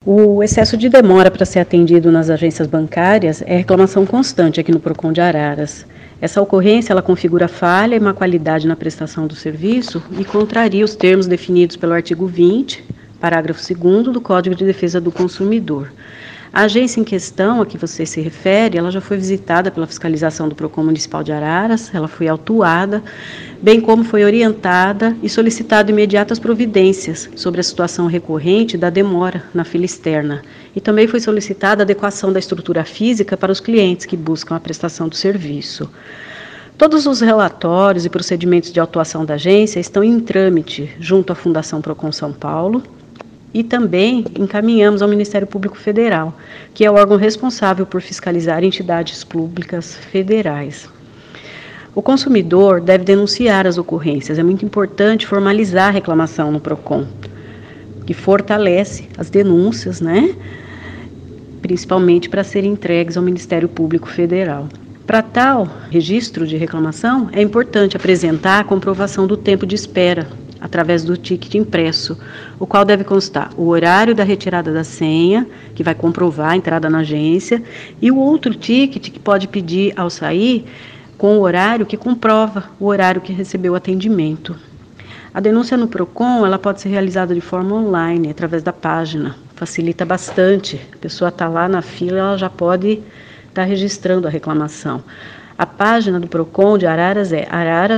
O excesso de demora para ser atendido nas agências bancárias é reclamação constante aqui no PROCON de Araras. Essa ocorrência ela configura falha e má qualidade na prestação do serviço e contraria os termos definidos pelo artigo 20, parágrafo 2º do Código de Defesa do Consumidor. A agência em questão a que você se refere, ela já foi visitada pela fiscalização do PROCON Municipal de Araras, ela foi autuada, bem como foi orientada e solicitado imediatas providências sobre a situação recorrente da demora na fila externa. E também foi solicitada a adequação da estrutura física para os clientes que buscam a prestação do serviço. Todos os relatórios e procedimentos de autuação da agência estão em trâmite junto à Fundação PROCON São Paulo, e também encaminhamos ao Ministério Público Federal, que é o órgão responsável por fiscalizar entidades públicas federais. O consumidor deve denunciar as ocorrências. É muito importante formalizar a reclamação no PROCON, que fortalece as denúncias, né? Principalmente para serem entregues ao Ministério Público Federal. Para tal registro de reclamação, é importante apresentar a comprovação do tempo de espera, através do ticket impresso, o qual deve constar o horário da retirada da senha, que vai comprovar a entrada na agência, e o outro ticket que pode pedir ao sair com o horário que comprova o horário que recebeu o atendimento. A denúncia no PROCON, ela pode ser realizada de forma online, através da página, facilita bastante. A pessoa está lá na fila, ela já pode estar registrando a reclamação. A página do PROCON de Araras é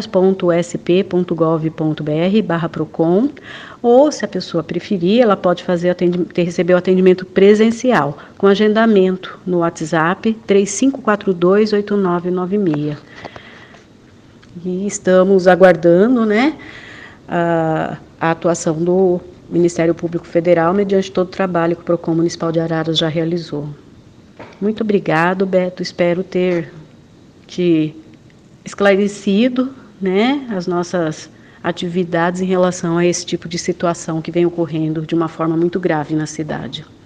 araras.sp.gov.br/PROCON, ou, se a pessoa preferir, ela pode receber o atendimento presencial, com agendamento no WhatsApp 3542-8996. E estamos aguardando, né, a atuação do Ministério Público Federal, mediante todo o trabalho que o PROCON Municipal de Araras já realizou. Muito obrigado, Beto, espero ter te esclarecido, né, as nossas atividades em relação a esse tipo de situação que vem ocorrendo de uma forma muito grave na cidade.